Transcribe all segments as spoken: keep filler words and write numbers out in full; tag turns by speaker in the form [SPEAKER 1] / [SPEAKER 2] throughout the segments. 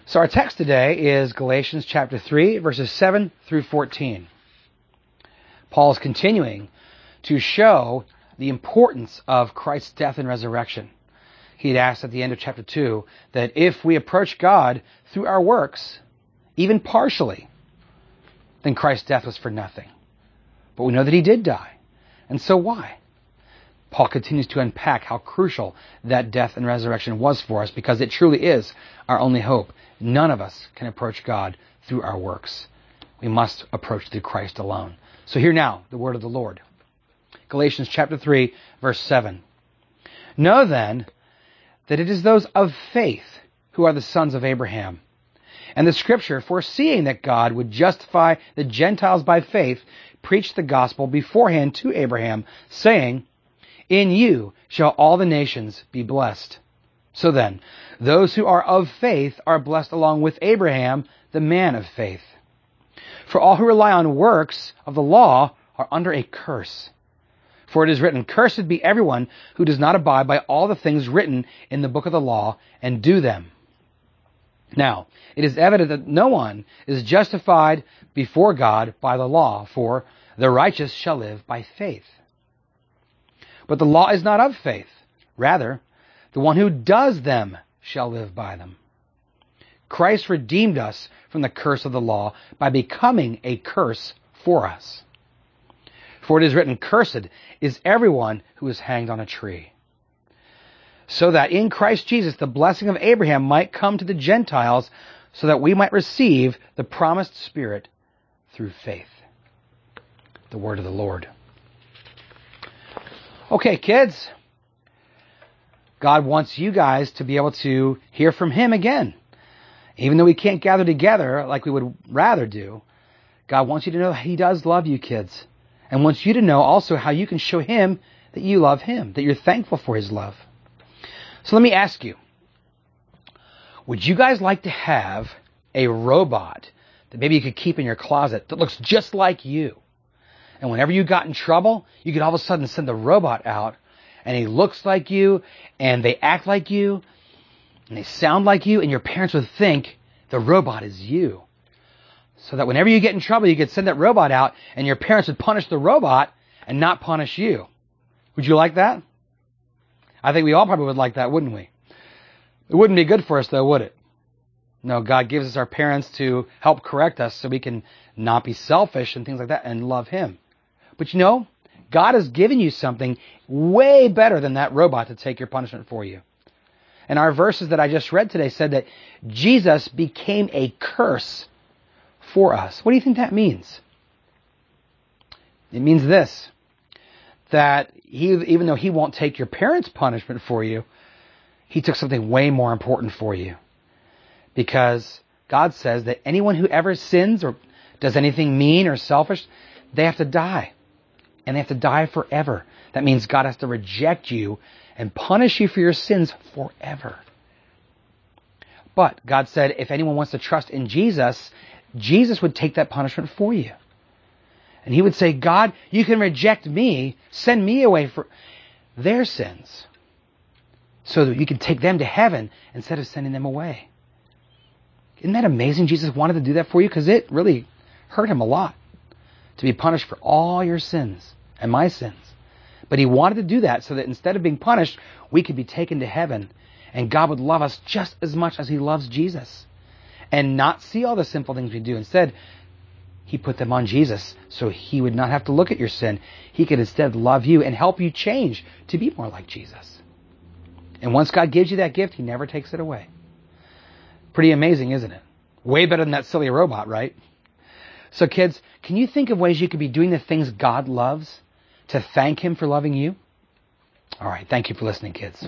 [SPEAKER 1] So our text today is Galatians chapter three, verses seven through fourteen. Paul is continuing to show the importance of Christ's death and resurrection. He had asked at the end of chapter two that if we approach God through our works, even partially, then Christ's death was for nothing. But we know that he did die. And so why? Paul continues to unpack how crucial that death and resurrection was for us, because it truly is our only hope. None of us can approach God through our works. We must approach through Christ alone. So hear now the word of the Lord. Galatians chapter three, verse seven. Know then that it is those of faith who are the sons of Abraham. And the scripture, foreseeing that God would justify the Gentiles by faith, preached the gospel beforehand to Abraham, saying, in you shall all the nations be blessed. So then, those who are of faith are blessed along with Abraham, the man of faith. For all who rely on works of the law are under a curse. For it is written, cursed be everyone who does not abide by all the things written in the book of the law and do them. Now, it is evident that no one is justified before God by the law, for the righteous shall live by faith. But the law is not of faith. Rather, the one who does them shall live by them. Christ redeemed us from the curse of the law by becoming a curse for us. For it is written, cursed is everyone who is hanged on a tree. So that in Christ Jesus the blessing of Abraham might come to the Gentiles, so that we might receive the promised Spirit through faith. The word of the Lord. Okay, kids. God wants you guys to be able to hear from Him again. Even though we can't gather together like we would rather do, God wants you to know He does love you, kids. And wants you to know also how you can show Him that you love Him, that you're thankful for His love. So let me ask you, would you guys like to have a robot that maybe you could keep in your closet that looks just like you? And whenever you got in trouble, you could all of a sudden send the robot out, and he looks like you, and they act like you, and they sound like you, and your parents would think the robot is you. So that whenever you get in trouble, you could send that robot out, and your parents would punish the robot and not punish you. Would you like that? I think we all probably would like that, wouldn't we? It wouldn't be good for us, though, would it? No, God gives us our parents to help correct us so we can not be selfish and things like that and love Him. But you know, God has given you something way better than that robot to take your punishment for you. And our verses that I just read today said that Jesus became a curse for us. What do you think that means? It means this, that he, even though He won't take your parents' punishment for you, He took something way more important for you. Because God says that anyone who ever sins or does anything mean or selfish, they have to die. And they have to die forever. That means God has to reject you and punish you for your sins forever. But God said if anyone wants to trust in Jesus, Jesus would take that punishment for you. And He would say, God, you can reject me, send me away for their sins, so that you can take them to heaven instead of sending them away. Isn't that amazing? Jesus wanted to do that for you, because it really hurt Him a lot to be punished for all your sins and my sins. But He wanted to do that so that instead of being punished, we could be taken to heaven, and God would love us just as much as He loves Jesus and not see all the sinful things we do. Instead, He put them on Jesus so He would not have to look at your sin. He could instead love you and help you change to be more like Jesus. And once God gives you that gift, He never takes it away. Pretty amazing, isn't it? Way better than that silly robot, right? So kids, can you think of ways you could be doing the things God loves to thank Him for loving you? All right, thank you for listening, kids.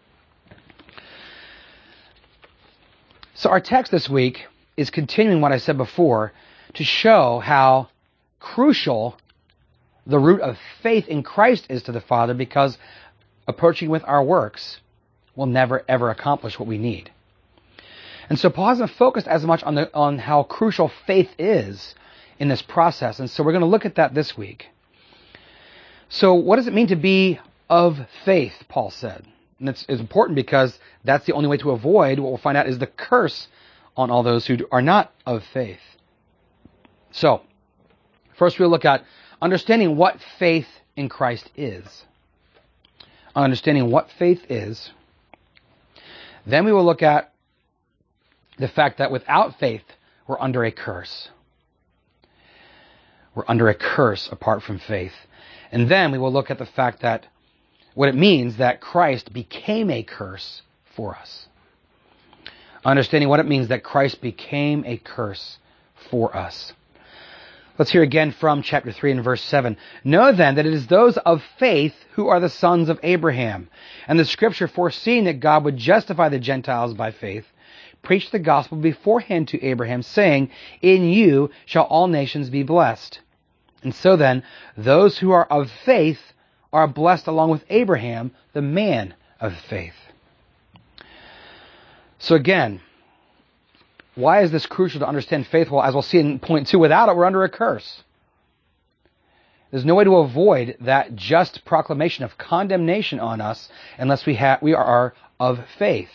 [SPEAKER 1] So our text this week is continuing what I said before to show how crucial the root of faith in Christ is to the Father, because approaching with our works will never, ever accomplish what we need. And so Paul hasn't focused as much on the on how crucial faith is in this process. And so we're going to look at that this week. So what does it mean to be of faith, Paul said? And it's, it's important because that's the only way to avoid what we'll find out is the curse on all those who are not of faith. So, first we'll look at understanding what faith in Christ is. Understanding what faith is. Then we will look at the fact that without faith, we're under a curse. We're under a curse apart from faith. And then we will look at the fact that what it means that Christ became a curse for us. Understanding what it means that Christ became a curse for us. Let's hear again from chapter three and verse seven. Know then that it is those of faith who are the sons of Abraham. And the scripture, foreseeing that God would justify the Gentiles by faith, preached the gospel beforehand to Abraham, saying, in you shall all nations be blessed. And so then, those who are of faith are blessed along with Abraham, the man of faith. So again, why is this crucial to understand faith? Well, as we'll see in point two, without it, we're under a curse. There's no way to avoid that just proclamation of condemnation on us unless we have we are of faith.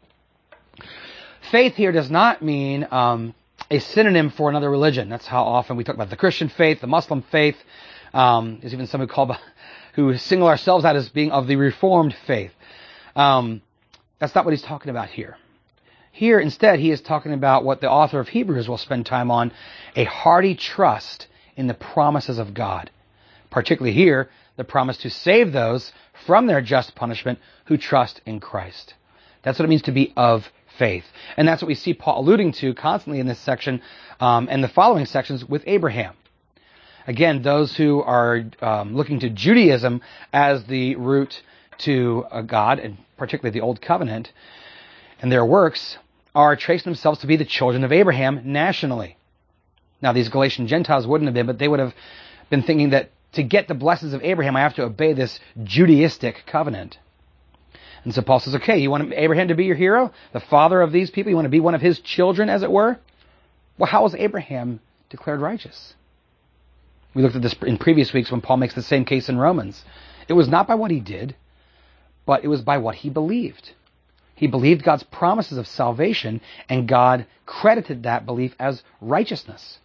[SPEAKER 1] Faith here does not mean um, a synonym for another religion. That's how often we talk about the Christian faith, the Muslim faith. Um, there's even some who call who single ourselves out as being of the Reformed faith. Um, that's not what he's talking about here. Here, instead, he is talking about what the author of Hebrews will spend time on, a hearty trust in the promises of God. Particularly here, the promise to save those from their just punishment who trust in Christ. That's what it means to be of faith. And that's what we see Paul alluding to constantly in this section um, and the following sections with Abraham. Again, those who are um, looking to Judaism as the route to uh, God, and particularly the Old Covenant, and their works, are tracing themselves to be the children of Abraham nationally. Now, these Galatian Gentiles wouldn't have been, but they would have been thinking that to get the blessings of Abraham, I have to obey this Judaistic covenant. And so Paul says, okay, you want Abraham to be your hero? The father of these people? You want to be one of his children, as it were? Well, how was Abraham declared righteous? We looked at this in previous weeks when Paul makes the same case in Romans. It was not by what he did, but it was by what he believed. He believed God's promises of salvation, and God credited that belief as righteousness.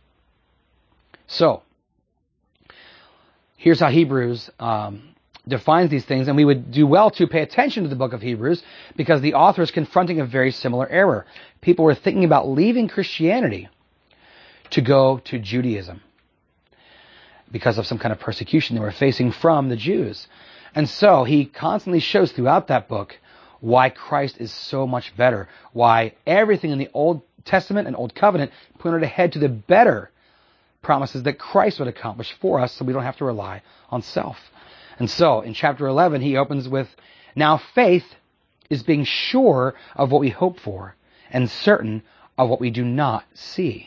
[SPEAKER 1] So, here's how Hebrews um, defines these things, and we would do well to pay attention to the book of Hebrews because the author is confronting a very similar error. People were thinking about leaving Christianity to go to Judaism because of some kind of persecution they were facing from the Jews. And so he constantly shows throughout that book why Christ is so much better, why everything in the Old Testament and Old Covenant pointed ahead to the better promises that Christ would accomplish for us so we don't have to rely on self. And so in chapter eleven, he opens with, now faith is being sure of what we hope for and certain of what we do not see.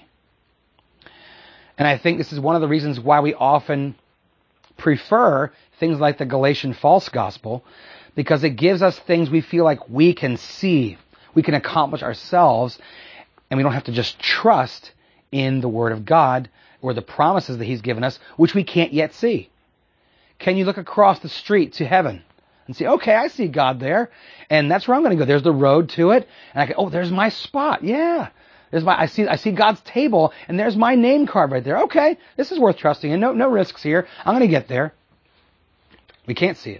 [SPEAKER 1] And I think this is one of the reasons why we often prefer things like the Galatian false gospel, because it gives us things we feel like we can see, we can accomplish ourselves, and we don't have to just trust in the Word of God or the promises that He's given us, which we can't yet see. Can you look across the street to heaven and say, okay, I see God there, and that's where I'm going to go. There's the road to it, and I go, oh, there's my spot. Yeah, there's my. I see. I see God's table, and there's my name card right there. Okay, this is worth trusting in. No, no risks here. I'm going to get there. We can't see it.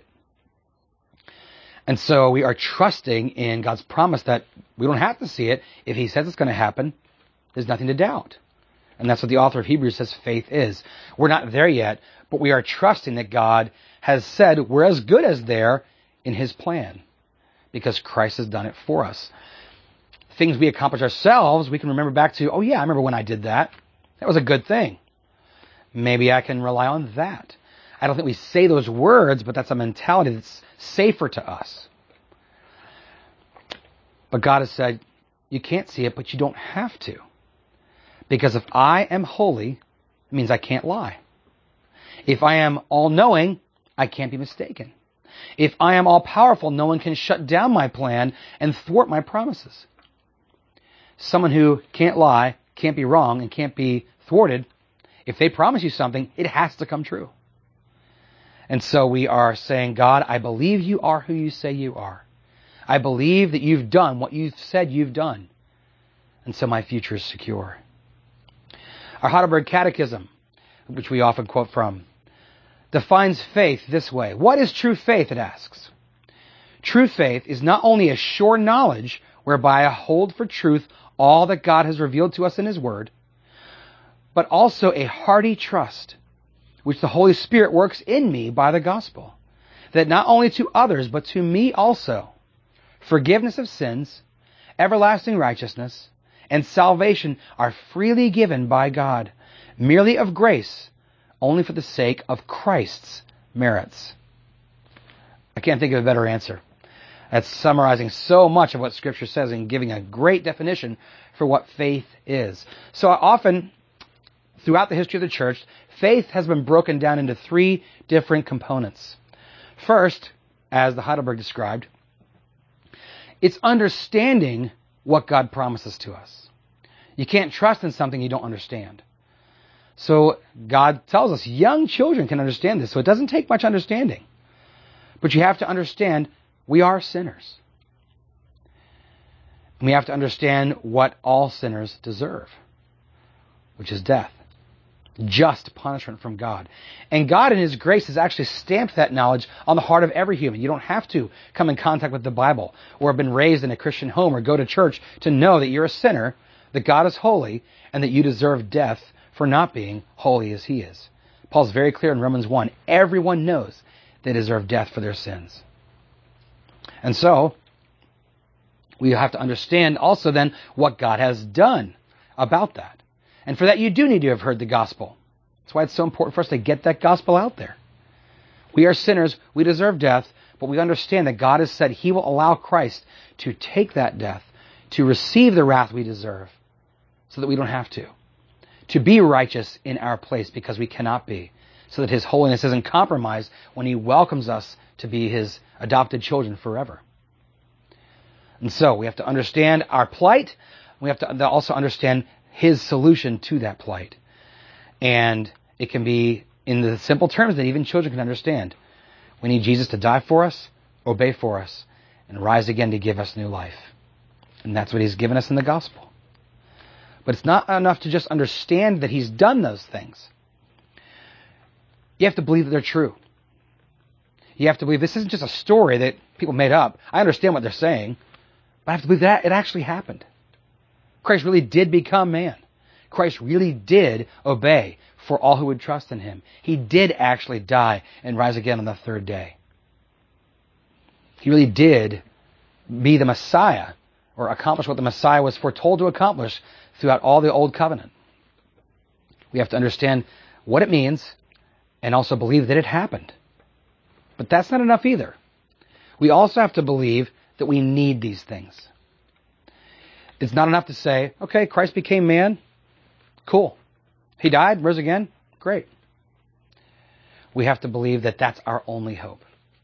[SPEAKER 1] And so we are trusting in God's promise that we don't have to see it. If He says it's going to happen, there's nothing to doubt. And that's what the author of Hebrews says faith is. We're not there yet, but we are trusting that God has said we're as good as there in His plan because Christ has done it for us. Things we accomplish ourselves, we can remember back to, oh yeah, I remember when I did that. That was a good thing. Maybe I can rely on that. I don't think we say those words, but that's a mentality that's safer to us. But God has said, you can't see it, but you don't have to. Because if I am holy, it means I can't lie. If I am all-knowing, I can't be mistaken. If I am all-powerful, no one can shut down my plan and thwart my promises. Someone who can't lie, can't be wrong, and can't be thwarted, if they promise you something, it has to come true. And so we are saying, God, I believe you are who you say you are. I believe that you've done what you've said you've done. and so my future is secure. Our Heidelberg Catechism, which we often quote from, defines faith this way. What is true faith, it asks? True faith is not only a sure knowledge whereby I hold for truth all that God has revealed to us in His Word, but also a hearty trust, which the Holy Spirit works in me by the gospel, that not only to others, but to me also, forgiveness of sins, everlasting righteousness, and salvation are freely given by God, merely of grace, only for the sake of Christ's merits. I can't think of a better answer. That's summarizing so much of what Scripture says and giving a great definition for what faith is. So often, throughout the history of the church, faith has been broken down into three different components. First, as the Heidelberg described, it's understanding what God promises to us. You can't trust in something you don't understand. So God tells us young children can understand this, so it doesn't take much understanding. But you have to understand we are sinners. And we have to understand what all sinners deserve, which is death. Just punishment from God. And God in His grace has actually stamped that knowledge on the heart of every human. You don't have to come in contact with the Bible or have been raised in a Christian home or go to church to know that you're a sinner, that God is holy, and that you deserve death for not being holy as He is. Paul's very clear in Romans one. Everyone knows they deserve death for their sins. And so, we have to understand also then what God has done about that. And for that, you do need to have heard the gospel. That's why it's so important for us to get that gospel out there. We are sinners. We deserve death. But we understand that God has said He will allow Christ to take that death, to receive the wrath we deserve, so that we don't have to. To be righteous in our place because we cannot be. So that His holiness isn't compromised when He welcomes us to be His adopted children forever. And so we have to understand our plight. We have to also understand His solution to that plight. And it can be in the simple terms that even children can understand. We need Jesus to die for us, obey for us, and rise again to give us new life. And that's what He's given us in the gospel. But it's not enough to just understand that He's done those things. You have to believe that they're true. You have to believe this isn't just a story that people made up. I understand what they're saying, but I have to believe that it actually happened. Christ really did become man. Christ really did obey for all who would trust in Him. He did actually die and rise again on the third day. He really did be the Messiah, or accomplish what the Messiah was foretold to accomplish throughout all the Old Covenant. We have to understand what it means and also believe that it happened. But that's not enough either. We also have to believe that we need these things. It's not enough to say, okay, Christ became man. Cool. He died, rose again. Great. We have to believe that that's our only hope.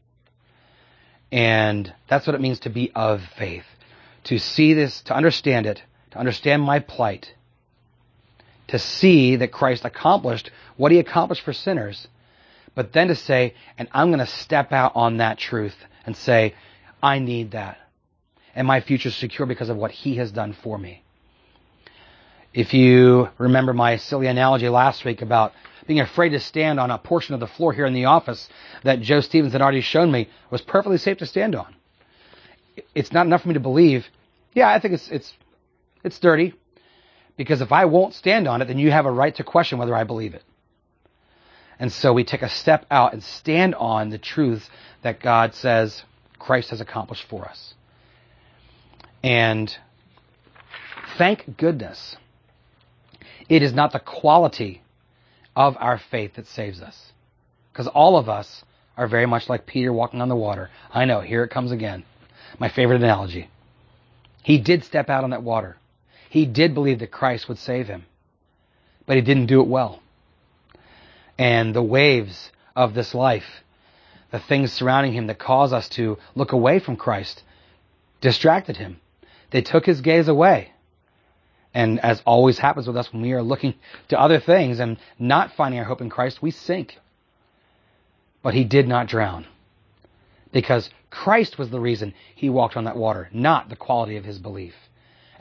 [SPEAKER 1] And that's what it means to be of faith. To see this, to understand it, to understand my plight. To see that Christ accomplished what He accomplished for sinners. But then to say, and I'm going to step out on that truth and say, I need that. And my future is secure because of what He has done for me. If you remember my silly analogy last week about being afraid to stand on a portion of the floor here in the office that Joe Stevens had already shown me was perfectly safe to stand on. It's not enough for me to believe, yeah, I think it's it's it's dirty. Because if I won't stand on it, then you have a right to question whether I believe it. And so we take a step out and stand on the truth that God says Christ has accomplished for us. And thank goodness, it is not the quality of our faith that saves us. Because all of us are very much like Peter walking on the water. I know, here it comes again. My favorite analogy. He did step out on that water. He did believe that Christ would save him. But he didn't do it well. And the waves of this life, the things surrounding him that cause us to look away from Christ, distracted him. They took his gaze away. And as always happens with us when we are looking to other things and not finding our hope in Christ, we sink. But he did not drown. Because Christ was the reason he walked on that water, not the quality of his belief.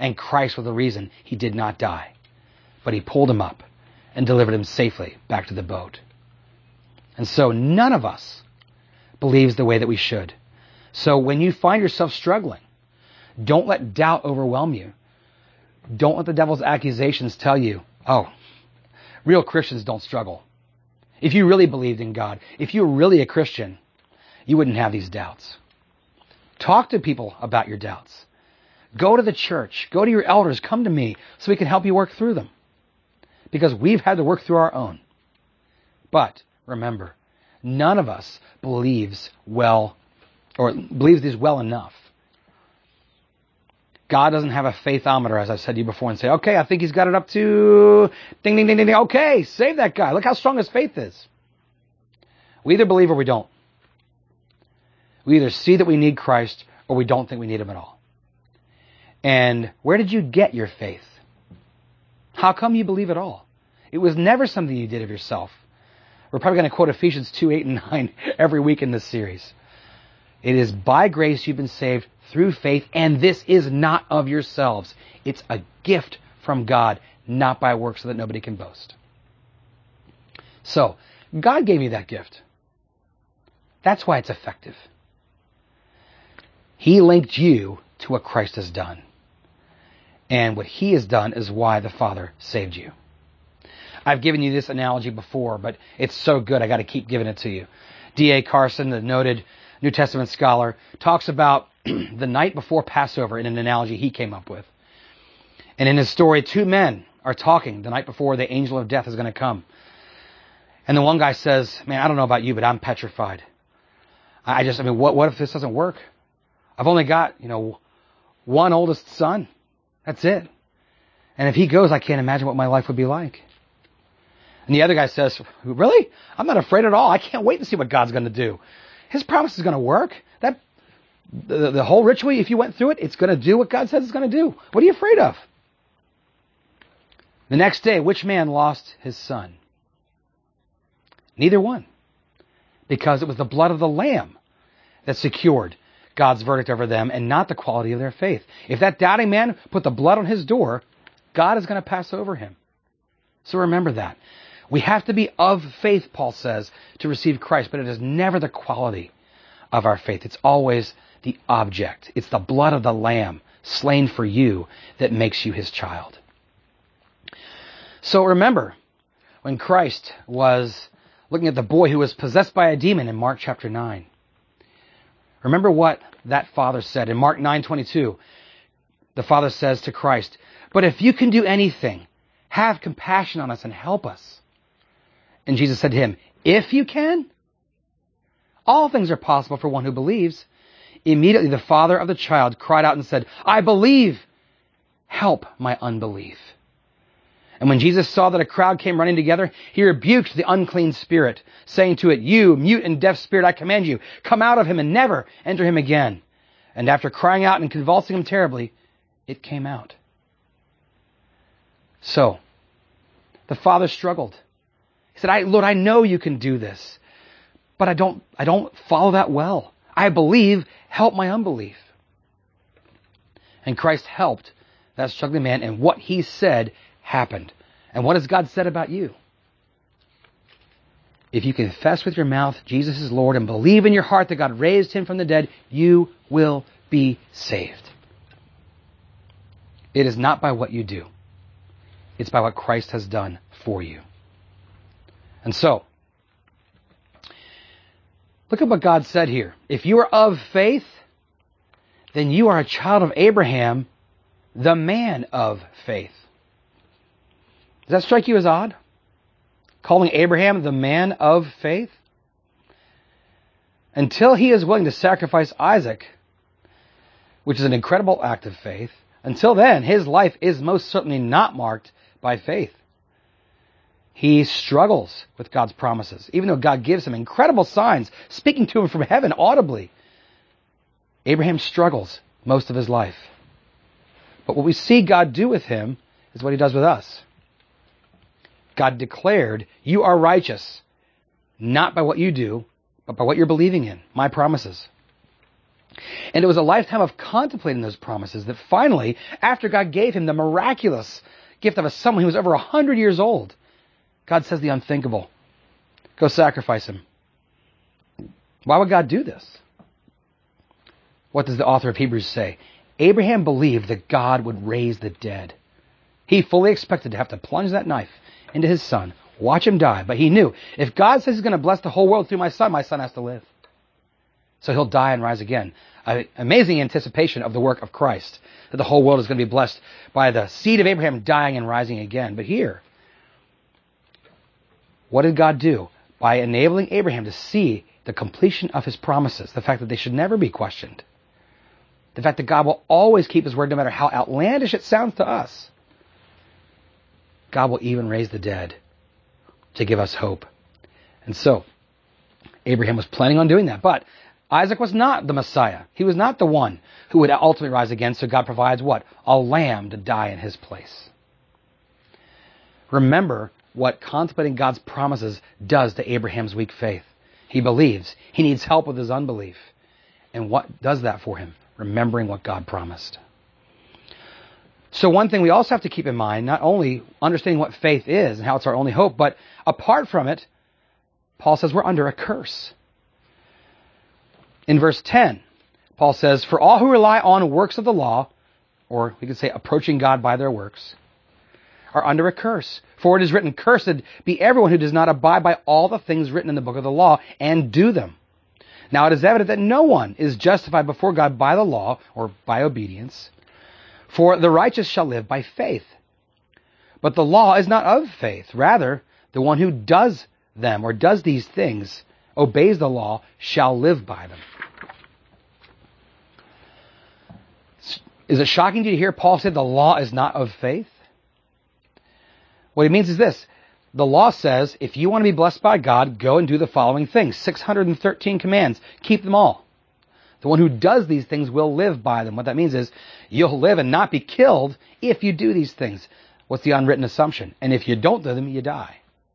[SPEAKER 1] And Christ was the reason he did not die. But he pulled him up and delivered him safely back to the boat. And so none of us believes the way that we should. So when you find yourself struggling, don't let doubt overwhelm you. Don't let the devil's accusations tell you, oh, real Christians don't struggle. If you really believed in God, if you were really a Christian, you wouldn't have these doubts. Talk to people about your doubts. Go to the church. Go to your elders. Come to me so we can help you work through them. Because we've had to work through our own. But remember, none of us believes well, or believes this well enough. God doesn't have a faithometer, as I've said to you before, and say, okay, I think he's got it up to ding, ding, ding, ding, ding. Okay, save that guy. Look how strong his faith is. We either believe or we don't. We either see that we need Christ or we don't think we need him at all. And where did you get your faith? How come you believe at all? It was never something you did of yourself. We're probably going to quote Ephesians two, eight, and nine every week in this series. It is by grace you've been saved through faith, and this is not of yourselves. It's a gift from God, not by works, so that nobody can boast. So, God gave you that gift. That's why it's effective. He linked you to what Christ has done. And what he has done is why the Father saved you. I've given you this analogy before, but it's so good I got to keep giving it to you. D A Carson, the noted New Testament scholar, talks about the night before Passover in an analogy he came up with. And in his story, two men are talking the night before the angel of death is going to come. And the one guy says, man, I don't know about you, but I'm petrified. I just, I mean, what, what if this doesn't work? I've only got, you know, one oldest son. That's it. And if he goes, I can't imagine what my life would be like. And the other guy says, really? I'm not afraid at all. I can't wait to see what God's going to do. His promise is going to work. That the, the whole ritual, if you went through it, it's going to do what God says it's going to do. What are you afraid of? The next day, which man lost his son? Neither one. Because it was the blood of the Lamb that secured God's verdict over them and not the quality of their faith. If that doubting man put the blood on his door, God is going to pass over him. So remember that. We have to be of faith, Paul says, to receive Christ, but it is never the quality of our faith. It's always the object. It's the blood of the Lamb slain for you that makes you his child. So remember, when Christ was looking at the boy who was possessed by a demon in Mark chapter nine, remember what that father said. In Mark nine twenty-two, the father says to Christ, but if you can do anything, have compassion on us and help us. And Jesus said to him, if you can, all things are possible for one who believes. Immediately the father of the child cried out and said, I believe, help my unbelief. And when Jesus saw that a crowd came running together, he rebuked the unclean spirit, saying to it, you mute and deaf spirit, I command you, come out of him and never enter him again. And after crying out and convulsing him terribly, it came out. So, the father struggled. He said, I, Lord, I know you can do this, but I don't, I don't follow that well. I believe, help my unbelief. And Christ helped that struggling man, and what he said happened. And what has God said about you? If you confess with your mouth Jesus is Lord and believe in your heart that God raised him from the dead, you will be saved. It is not by what you do. It's by what Christ has done for you. And so, look at what God said here. If you are of faith, then you are a child of Abraham, the man of faith. Does that strike you as odd? Calling Abraham the man of faith? Until he is willing to sacrifice Isaac, which is an incredible act of faith, until then, his life is most certainly not marked by faith. He struggles with God's promises, even though God gives him incredible signs, speaking to him from heaven audibly. Abraham struggles most of his life. But what we see God do with him is what he does with us. God declared, you are righteous, not by what you do, but by what you're believing in, my promises. And it was a lifetime of contemplating those promises that finally, after God gave him the miraculous gift of a son when he was over one hundred years old, God says the unthinkable. Go sacrifice him. Why would God do this? What does the author of Hebrews say? Abraham believed that God would raise the dead. He fully expected to have to plunge that knife into his son, watch him die, but he knew if God says he's going to bless the whole world through my son, my son has to live. So he'll die and rise again. An amazing anticipation of the work of Christ, that the whole world is going to be blessed by the seed of Abraham dying and rising again. But here, what did God do? By enabling Abraham to see the completion of his promises, the fact that they should never be questioned, the fact that God will always keep his word no matter how outlandish it sounds to us. God will even raise the dead to give us hope. And so, Abraham was planning on doing that. But Isaac was not the Messiah. He was not the one who would ultimately rise again. So God provides what? A lamb to die in his place. Remember what contemplating God's promises does to Abraham's weak faith. He believes. He needs help with his unbelief. And what does that for him? Remembering what God promised. So one thing we also have to keep in mind, not only understanding what faith is and how it's our only hope, but apart from it, Paul says we're under a curse. In verse ten, Paul says, for all who rely on works of the law, or we could say approaching God by their works, are under a curse. For it is written, cursed be everyone who does not abide by all the things written in the book of the law and do them. Now it is evident that no one is justified before God by the law or by obedience, for the righteous shall live by faith. But the law is not of faith. Rather, the one who does them or does these things, obeys the law, shall live by them. Is it shocking to you to hear Paul say the law is not of faith? What he means is this. The law says, if you want to be blessed by God, go and do the following things. six hundred thirteen commands. Keep them all. The one who does these things will live by them. What that means is you'll live and not be killed if you do these things. What's the unwritten assumption? And if you don't do them, you die.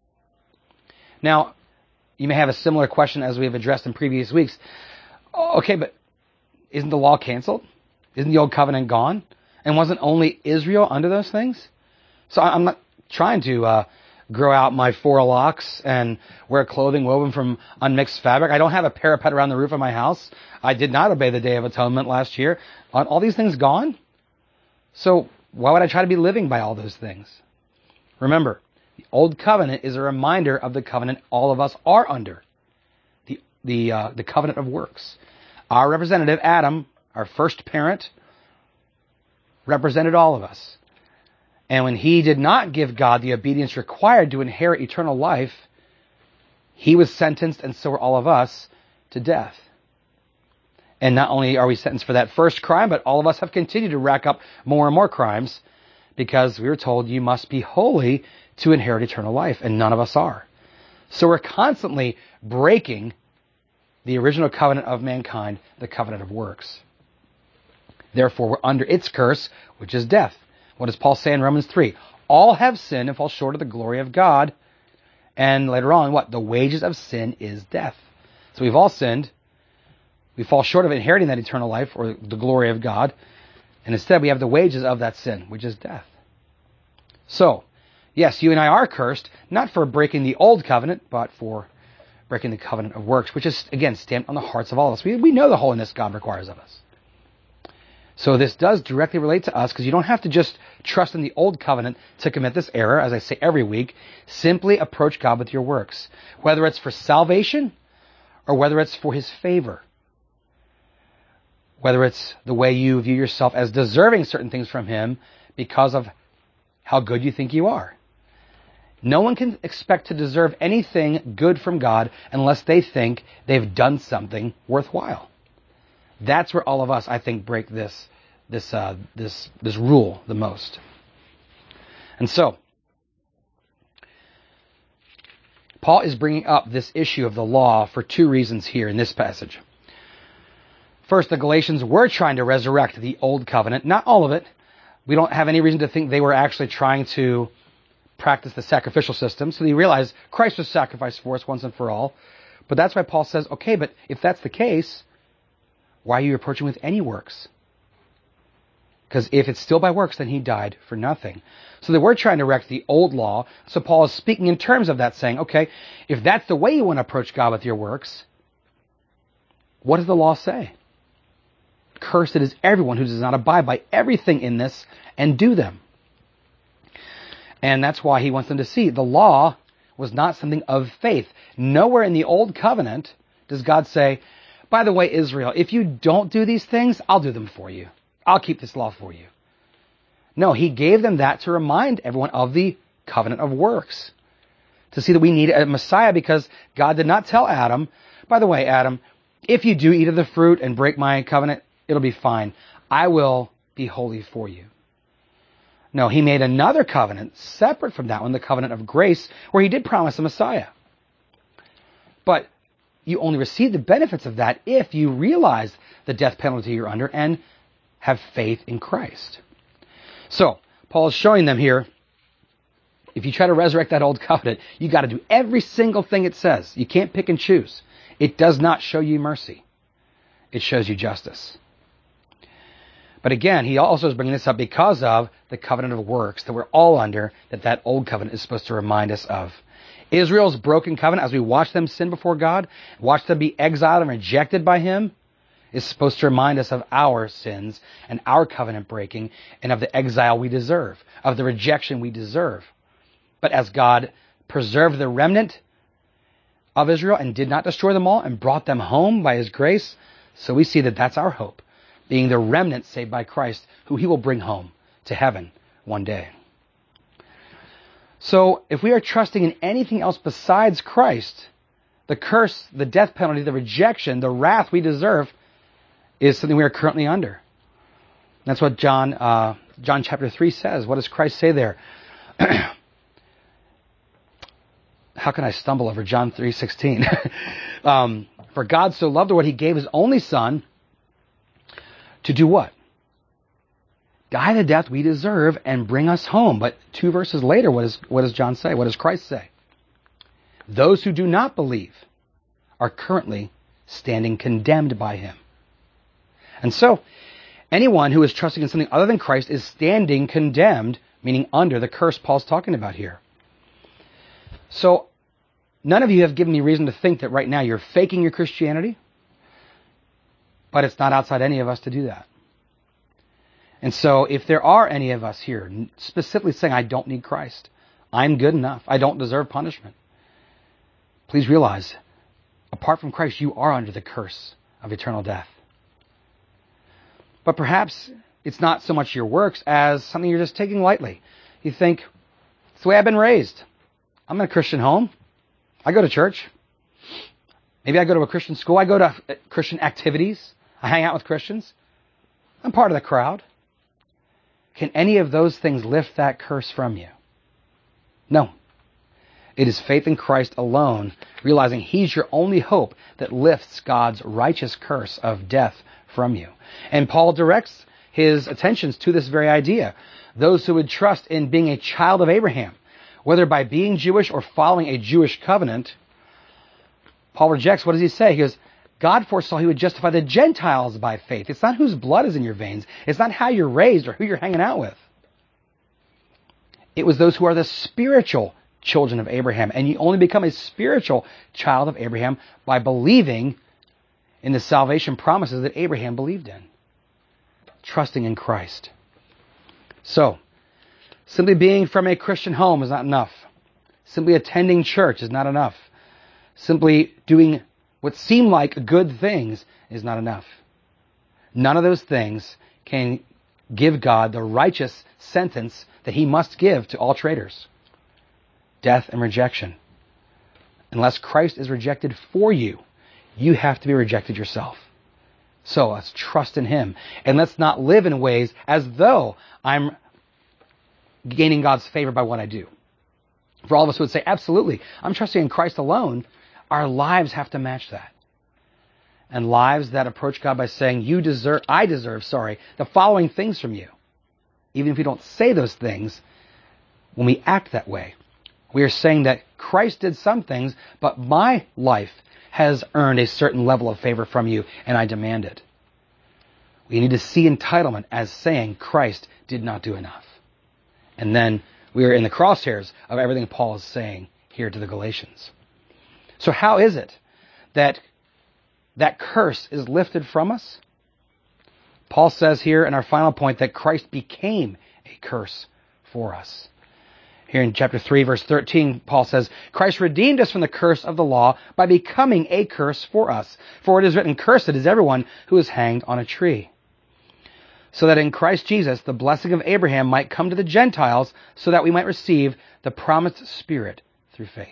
[SPEAKER 1] Now, you may have a similar question as we have addressed in previous weeks. Okay, but isn't the law canceled? Isn't the old covenant gone? And wasn't only Israel under those things? So I'm not trying to uh, grow out my four locks and wear clothing woven from unmixed fabric. I don't have a parapet around the roof of my house. I did not obey the Day of Atonement last year. Aren't all these things gone? So why would I try to be living by all those things? Remember, the old covenant is a reminder of the covenant all of us are under. The the uh, the covenant of works. Our representative, Adam, our first parent, represented all of us. And when he did not give God the obedience required to inherit eternal life, he was sentenced, and so were all of us, to death. And not only are we sentenced for that first crime, but all of us have continued to rack up more and more crimes because we were told you must be holy to inherit eternal life, and none of us are. So we're constantly breaking the original covenant of mankind, the covenant of works. Therefore, we're under its curse, which is death. What does Paul say in Romans three? All have sinned and fall short of the glory of God. And later on, what? The wages of sin is death. So we've all sinned. We fall short of inheriting that eternal life or the glory of God. And instead, we have the wages of that sin, which is death. So, yes, you and I are cursed, not for breaking the old covenant, but for breaking the covenant of works, which is, again, stamped on the hearts of all of us. We, we know the holiness God requires of us. So this does directly relate to us because you don't have to just trust in the old covenant to commit this error, as I say every week. Simply approach God with your works, whether it's for salvation or whether it's for his favor. Whether it's the way you view yourself as deserving certain things from him because of how good you think you are. No one can expect to deserve anything good from God unless they think they've done something worthwhile. That's where all of us, I think, break this this uh, this this rule the most. And so, Paul is bringing up this issue of the law for two reasons here in this passage. First, the Galatians were trying to resurrect the old covenant, not all of it. We don't have any reason to think they were actually trying to practice the sacrificial system. So they realized Christ was sacrificed for us once and for all. But that's why Paul says, okay, but if that's the case, why are you approaching with any works? Because if it's still by works, then he died for nothing. So they were trying to erect the old law. So Paul is speaking in terms of that, saying, okay, if that's the way you want to approach God with your works, what does the law say? Cursed is everyone who does not abide by everything in this and do them. And that's why he wants them to see the law was not something of faith. Nowhere in the old covenant does God say, by the way, Israel, if you don't do these things, I'll do them for you. I'll keep this law for you. No, he gave them that to remind everyone of the covenant of works. To see that we need a Messiah, because God did not tell Adam, by the way, Adam, if you do eat of the fruit and break my covenant, it'll be fine. I will be holy for you. No, he made another covenant separate from that one, the covenant of grace, where he did promise a Messiah. But you only receive the benefits of that if you realize the death penalty you're under and have faith in Christ. So, Paul is showing them here, if you try to resurrect that old covenant, you got to do every single thing it says. You can't pick and choose. It does not show you mercy. It shows you justice. But again, he also is bringing this up because of the covenant of works that we're all under, that that old covenant is supposed to remind us of. Israel's broken covenant, as we watch them sin before God, watch them be exiled and rejected by him, is supposed to remind us of our sins and our covenant breaking and of the exile we deserve, of the rejection we deserve. But as God preserved the remnant of Israel and did not destroy them all and brought them home by his grace, so we see that that's our hope, being the remnant saved by Christ, who he will bring home to heaven one day. So if we are trusting in anything else besides Christ, the curse, the death penalty, the rejection, the wrath we deserve is something we are currently under. That's what John uh, John chapter three says. What does Christ say there? How can I stumble over John three sixteen? um, For God so loved the world, he gave his only Son to do what? Die the death we deserve and bring us home. But two verses later, what, is, what does John say? What does Christ say? Those who do not believe are currently standing condemned by him. And so, anyone who is trusting in something other than Christ is standing condemned, meaning under the curse Paul's talking about here. So, none of you have given me reason to think that right now you're faking your Christianity, but it's not outside any of us to do that. And so, if there are any of us here specifically saying, I don't need Christ, I'm good enough, I don't deserve punishment, please realize, apart from Christ, you are under the curse of eternal death. But perhaps it's not so much your works as something you're just taking lightly. You think, it's the way I've been raised. I'm in a Christian home. I go to church. Maybe I go to a Christian school. I go to Christian activities. I hang out with Christians. I'm part of the crowd. Can any of those things lift that curse from you? No. It is faith in Christ alone, realizing he's your only hope, that lifts God's righteous curse of death from you. And Paul directs his attentions to this very idea. Those who would trust in being a child of Abraham, whether by being Jewish or following a Jewish covenant, Paul rejects. What does he say? He goes, God foresaw he would justify the Gentiles by faith. It's not whose blood is in your veins. It's not how you're raised or who you're hanging out with. It was those who are the spiritual children of Abraham. And you only become a spiritual child of Abraham by believing in the salvation promises that Abraham believed in. Trusting in Christ. So, simply being from a Christian home is not enough. Simply attending church is not enough. Simply doing what seem like good things is not enough. None of those things can give God the righteous sentence that he must give to all traitors. Death and rejection. Unless Christ is rejected for you, you have to be rejected yourself. So let's trust in him. And let's not live in ways as though I'm gaining God's favor by what I do. For all of us who would say, absolutely, I'm trusting in Christ alone, our lives have to match that. And lives that approach God by saying, you deserve, I deserve, sorry, the following things from you. Even if we don't say those things, when we act that way, we are saying that Christ did some things, but my life has earned a certain level of favor from you, and I demand it. We need to see entitlement as saying Christ did not do enough. And then we are in the crosshairs of everything Paul is saying here to the Galatians. So how is it that that curse is lifted from us? Paul says here in our final point that Christ became a curse for us. Here in chapter three, verse thirteen, Paul says, Christ redeemed us from the curse of the law by becoming a curse for us. For it is written, cursed is everyone who is hanged on a tree. So that in Christ Jesus, the blessing of Abraham might come to the Gentiles, so that we might receive the promised Spirit through faith.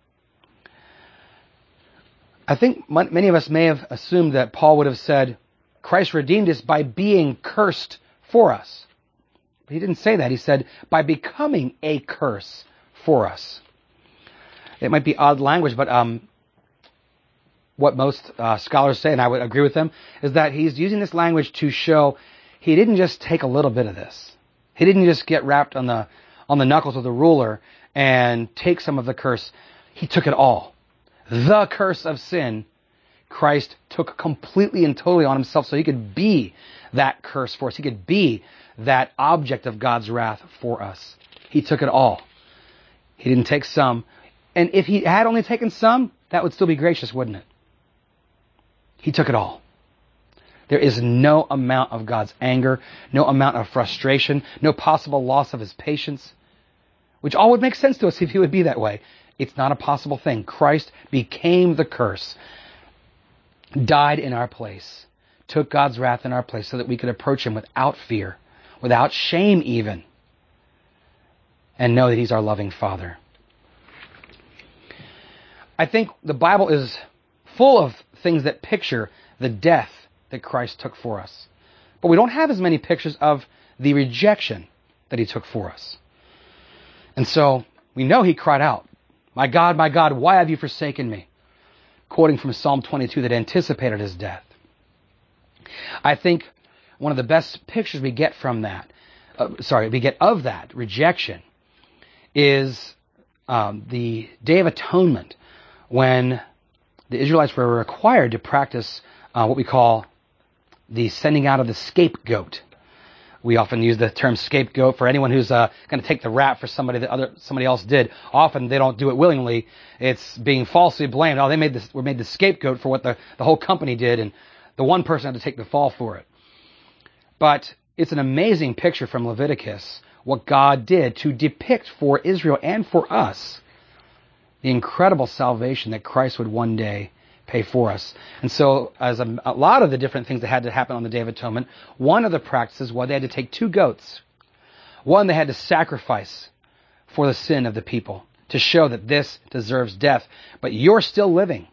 [SPEAKER 1] I think many of us may have assumed that Paul would have said, Christ redeemed us by being cursed for us. But he didn't say that. He said, by becoming a curse for us. It might be odd language, but um, what most uh, scholars say, and I would agree with them, is that he's using this language to show he didn't just take a little bit of this. He didn't just get wrapped on the on the knuckles of the ruler and take some of the curse. He took it all. The curse of sin, Christ took completely and totally on himself so he could be that curse for us. He could be that object of God's wrath for us. He took it all. He didn't take some. And if he had only taken some, that would still be gracious, wouldn't it? He took it all. There is no amount of God's anger, no amount of frustration, no possible loss of his patience, which all would make sense to us if he would be that way. It's not a possible thing. Christ became the curse, died in our place, took God's wrath in our place so that we could approach him without fear, without shame even, and know that he's our loving Father. I think the Bible is full of things that picture the death that Christ took for us. But we don't have as many pictures of the rejection that he took for us. And so we know he cried out, my God, my God, why have you forsaken me? Quoting from Psalm twenty-two that anticipated his death. I think one of the best pictures we get from that, uh, sorry, we get of that rejection is um, the Day of Atonement, when the Israelites were required to practice uh, what we call the sending out of the scapegoat. We often use the term scapegoat for anyone who's uh, going to take the rap for somebody that other somebody else did. Often they don't do it willingly. It's being falsely blamed. Oh, they made this, were made the scapegoat for what the, the whole company did, and the one person had to take the fall for it. But it's an amazing picture from Leviticus, what God did to depict for Israel and for us the incredible salvation that Christ would one day pay for us. And so, as a, a lot of the different things that had to happen on the Day of Atonement, one of the practices was they had to take two goats. One, they had to sacrifice for the sin of the people to show that this deserves death, but you're still living.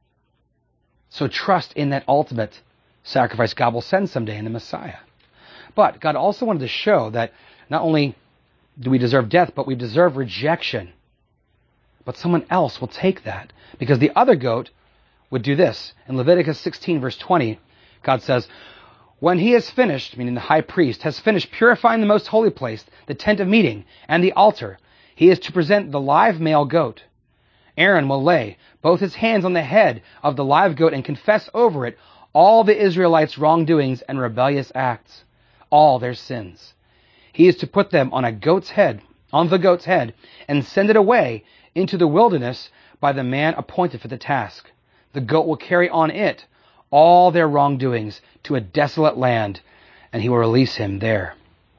[SPEAKER 1] So trust in that ultimate sacrifice God will send someday in the Messiah. But God also wanted to show that not only do we deserve death, but we deserve rejection. But someone else will take that, because the other goat would do this. In Leviticus sixteen, verse twenty, God says, when he has finished, meaning the high priest, has finished purifying the most holy place, the tent of meeting, and the altar, he is to present the live male goat. Aaron will lay both his hands on the head of the live goat and confess over it all the Israelites' wrongdoings and rebellious acts, all their sins. He is to put them on a goat's head, on the goat's head, and send it away into the wilderness by the man appointed for the task. The goat will carry on it all their wrongdoings to a desolate land, and he will release him there.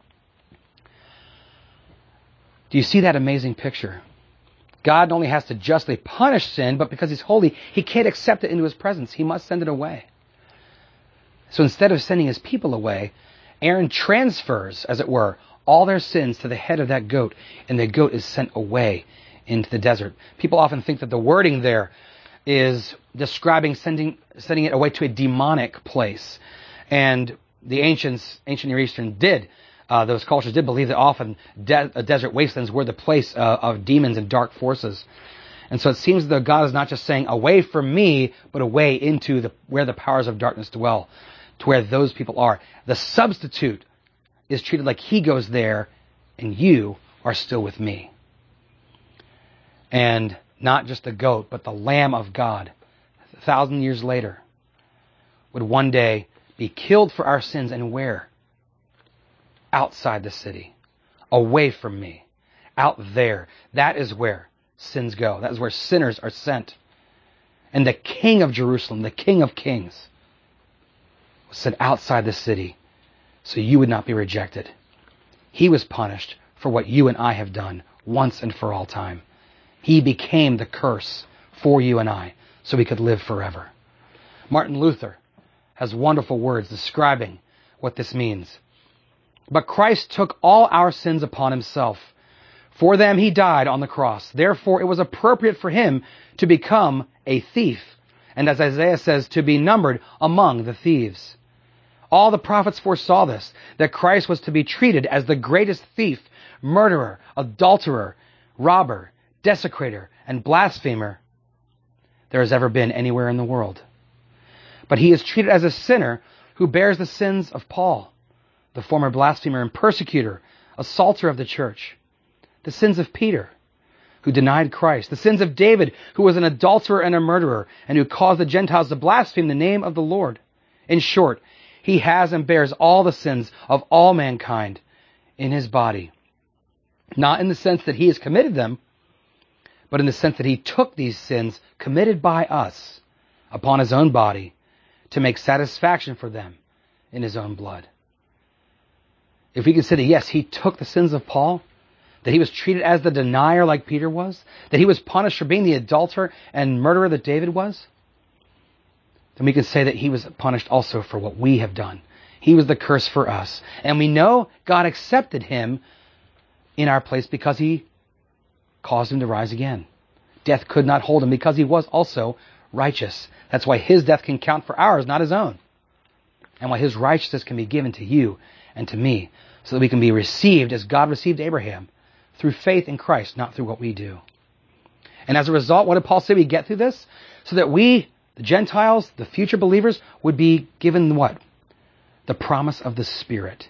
[SPEAKER 1] Do you see that amazing picture? God not only has to justly punish sin, but because he's holy, he can't accept it into his presence. He must send it away. So instead of sending his people away, Aaron transfers, as it were, all their sins to the head of that goat, and the goat is sent away into the desert. People often think that the wording there is describing sending sending it away to a demonic place. And the ancients, ancient Near Eastern did, uh, those cultures did believe that often de- uh, desert wastelands were the place uh, of demons and dark forces. And so it seems that God is not just saying away from me, but away into the where the powers of darkness dwell, to where those people are. The substitute is treated like he goes there and you are still with me. And not just the goat, but the Lamb of God, a thousand years later, would one day be killed for our sins, and where? Outside the city, away from me, out there. That is where sins go. That is where sinners are sent. And the King of Jerusalem, the King of Kings, was sent outside the city so you would not be rejected. He was punished for what you and I have done once and for all time. He became the curse for you and I so we could live forever. Martin Luther has wonderful words describing what this means. But Christ took all our sins upon himself. For them he died on the cross. Therefore it was appropriate for him to become a thief, and as Isaiah says, to be numbered among the thieves. All the prophets foresaw this, that Christ was to be treated as the greatest thief, murderer, adulterer, robber, desecrator, and blasphemer there has ever been anywhere in the world. But he is treated as a sinner who bears the sins of Paul, the former blasphemer and persecutor, assaulter of the church, the sins of Peter, who denied Christ, the sins of David, who was an adulterer and a murderer, and who caused the Gentiles to blaspheme the name of the Lord. In short, he has and bears all the sins of all mankind in his body. Not in the sense that he has committed them, but in the sense that he took these sins committed by us upon his own body to make satisfaction for them in his own blood. If we consider, yes, he took the sins of Paul, that he was treated as the denier like Peter was, that he was punished for being the adulterer and murderer that David was, then we can say that he was punished also for what we have done. He was the curse for us. And we know God accepted him in our place because he caused him to rise again. Death could not hold him because he was also righteous. That's why his death can count for ours, not his own. And why his righteousness can be given to you and to me, so that we can be received as God received Abraham, through faith in Christ, not through what we do. And as a result, what did Paul say we get through this? So that we, the Gentiles, the future believers, would be given what? The promise of the Spirit.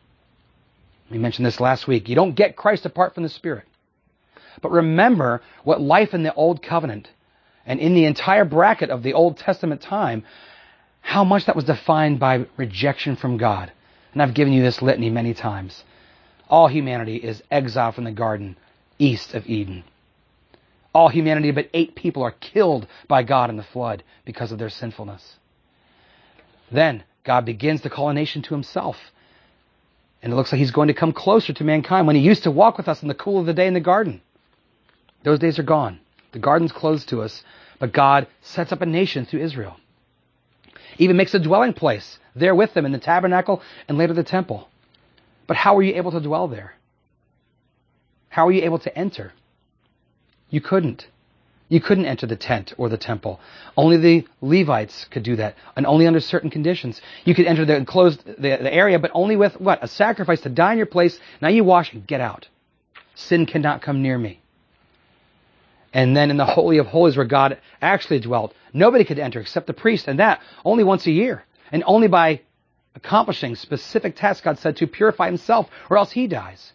[SPEAKER 1] We mentioned this last week. You don't get Christ apart from the Spirit. But remember what life in the Old Covenant and in the entire bracket of the Old Testament time, how much that was defined by rejection from God. And I've given you this litany many times. All humanity is exiled from the garden east of Eden. All humanity but eight people are killed by God in the flood because of their sinfulness. Then God begins to call a nation to himself. And it looks like he's going to come closer to mankind when he used to walk with us in the cool of the day in the garden. Those days are gone. The garden's closed to us, but God sets up a nation through Israel. Even makes a dwelling place there with them in the tabernacle and later the temple. But how were you able to dwell there? How were you able to enter? You couldn't. You couldn't enter the tent or the temple. Only the Levites could do that, and only under certain conditions. You could enter the enclosed the, the area, but only with what? A sacrifice to die in your place. Now you wash and get out. Sin cannot come near me. And then in the Holy of Holies where God actually dwelt, nobody could enter except the priest, and that only once a year. And only by accomplishing specific tasks, God said, to purify himself, or else he dies.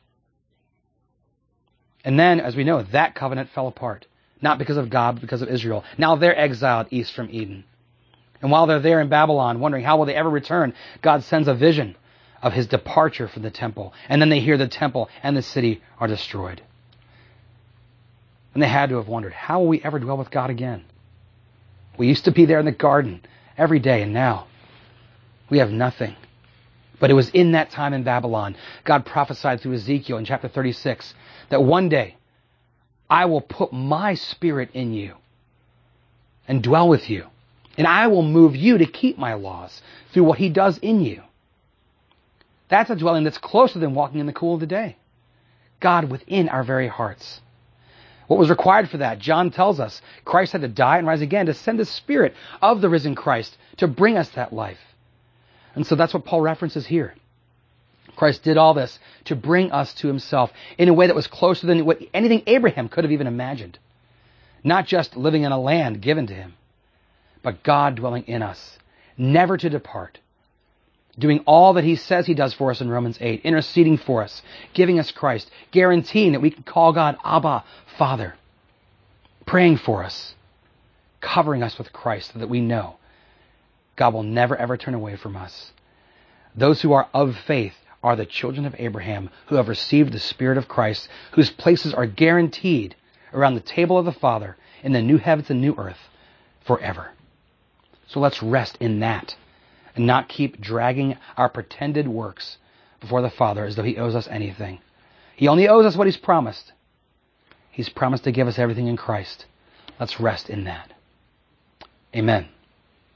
[SPEAKER 1] And then, as we know, that covenant fell apart. Not because of God, but because of Israel. Now they're exiled east from Eden. And while they're there in Babylon, wondering how will they ever return, God sends a vision of his departure from the temple. And then they hear the temple and the city are destroyed. And they had to have wondered, how will we ever dwell with God again? We used to be there in the garden every day, and now we have nothing. But it was in that time in Babylon, God prophesied through Ezekiel in chapter thirty-six, that one day I will put my Spirit in you and dwell with you. And I will move you to keep my laws through what he does in you. That's a dwelling that's closer than walking in the cool of the day. God within our very hearts. What was required for that? John tells us Christ had to die and rise again to send the Spirit of the risen Christ to bring us that life. And so that's what Paul references here. Christ did all this to bring us to himself in a way that was closer than what anything Abraham could have even imagined. Not just living in a land given to him, but God dwelling in us, never to depart, doing all that he says he does for us in Romans eight, interceding for us, giving us Christ, guaranteeing that we can call God Abba, Father, praying for us, covering us with Christ so that we know God will never ever turn away from us. Those who are of faith are the children of Abraham, who have received the Spirit of Christ, whose places are guaranteed around the table of the Father in the new heavens and new earth forever. So let's rest in that and not keep dragging our pretended works before the Father as though he owes us anything. He only owes us what he's promised. He's promised to give us everything in Christ. Let's rest in that. Amen.